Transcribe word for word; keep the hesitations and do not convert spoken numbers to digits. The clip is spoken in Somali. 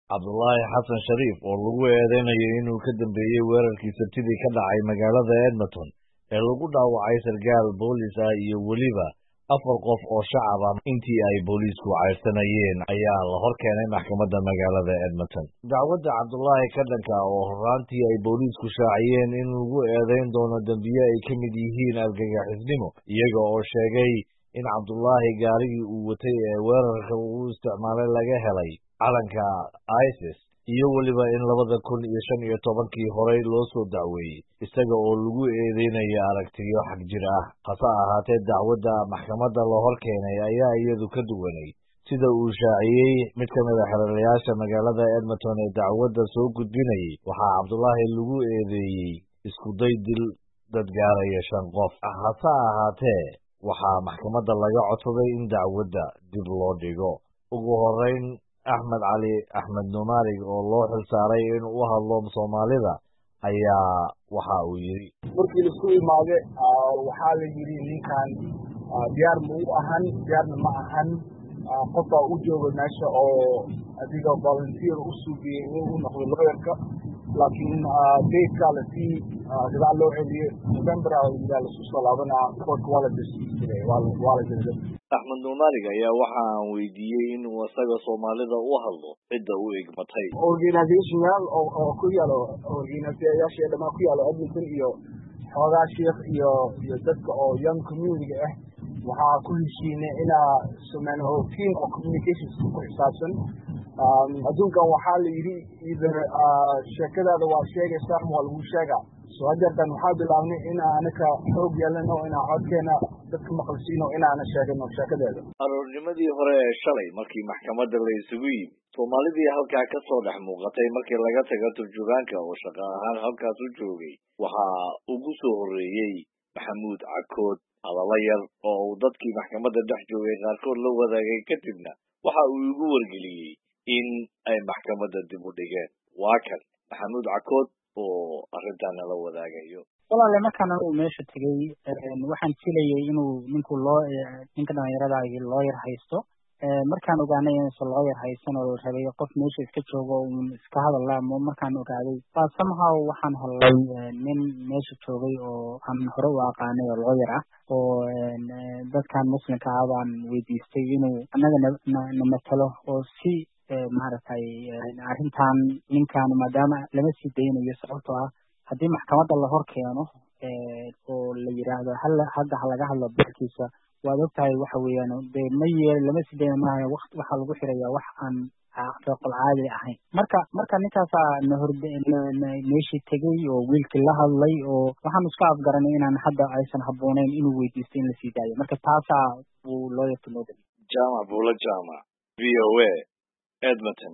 Cabdullaahi Xasan Shariif oo lagu eedeynayo inuu ka dambeeyay weerarkii Sabtidii ka dhacay magaalada Edmonton ee lagu dhaawacay sarkaal boolis ah iyo weliba afar qof oo shacab ah intii ay booliisku cayrsanayeen ayaa la hor keenay maxkamadda magaalada Edmonton. Dacwadda Cabdullaahi ka dhanka oo horaantii ay booliisku shaaciyeen in lagu eedeyn doono dambiye ay ka mid yihiin argagixisnimo, iyaga oo sheegay in Cabdullaahi gaarigii uu watay ee weerarka uu isticmaalay laga helay calanka ISIS iyo weliba in labada kun iyo shan iyo tobankii horey loo soo dacweeyey isaga oo lagu eedeynaya aragtiyo xag jir ah. Hase ahaatee dacwadda maxkamadda la hor keenay ayaa iyadu ka duwanay sida uu shaaciyey mid ka mid a xeeladayaasha magaalada Edmonton ee dacwadda soo gudbinayay. Waxaa Cabdullaahi lagu eedeeyey isku day dil dad gaaraya shan qof. Hase ahaatee waxaa maxkamadda laga codsaday in dacwadda dib loo dhigo. Ugu horeyn, Axmed Cali Axmed Numaarig oo loo xilsaaray inuu u hadlo Soomaalida ayaa waxa uu yiri markii la isku imaade waxaa la yiri ninkan diyaar ma u ahan diyaarna ma ahan qofka u jooga meesha oo adiga volunteer u suugay inuu noqdo lawyerka, laakiin dayka la sii gadaal loo celiyay November oo ilaa la soo laabanaa court waa la disay waa la jiray. Axmed Numaarig ayaa waxa aan weydiiyey inuu asaga Soomaalida u hadlo cidda uu igmatay. Organizational oo ku yaalo organizayaasha dhammaan ku yaalo Edmonton iyo xoogaa sheekh iyo iyo dadka oo young community ah waxaa ku heshiinay inaa sameeyno team of communications ku xisaabsan. adduunkan waxaa la yiri either sheekadaada waa sheegaysaa ama waa lagu sheegaa. So hadeertan waxaa bilaabnay in aanaka xoog yeelano inaan codkeena dadka maqalsiino inaana sheegano sheekadeeda. Aroornimadii hore ee shalay markii maxkamadda la isugu yimid, Soomaalidii halkaa ka soo dhex muuqatay markii laga tago turjubaanka oo shaqo ahaan halkaas u joogay waxaa ugu soo horreeyey Maxamuud Cakood hadallo yar oo uu dadkii maxkamadda dhex joogay qaarkood la wadaagay, kadibna waxa uu igu wargeliyey in ay maxkamadda dib u dhigeen. Waa kan Maxamuud Cakood oo arrintaana la wadaagayo. walaale markaan uu meesha tagay waxaan filayay inuu ninku loo ninka dhalinyarada ay lawyer haysto. markaan ogaanay in soo lawyer haysan oo rabay qof meesha iska joogo oo iska hadalaa markaan ogaaday baa somehow waxaan helay nin meesha joogay oo aan hore u aqaanay oo lawyer ah oo dadkan muslimka ah baan weydiistay inuu annaga na matalo oo si maaragtay arrintan ninkan maadaama lama sii daynayo sababtoo ah haddii maxkamadda la hor keeno oo la yiraahdo hadda ha laga hadlo barkiisa waad ogtahay waxa weeyaan dee ma yeel lama sii dayna maayo waqti waxaa lagu xirayaa wax aan aqal caadi ahayn. marka marka ninkaasaa na horde meeshii tegay oo wiilkii la hadlay oo waxaan isku afgaranay inaan hadda aysan habboonayn inuu weydiisto in la sii daayo. marka taasaa uu loo yarta loo Jaamac Buula Jaamac V O A Edmonton.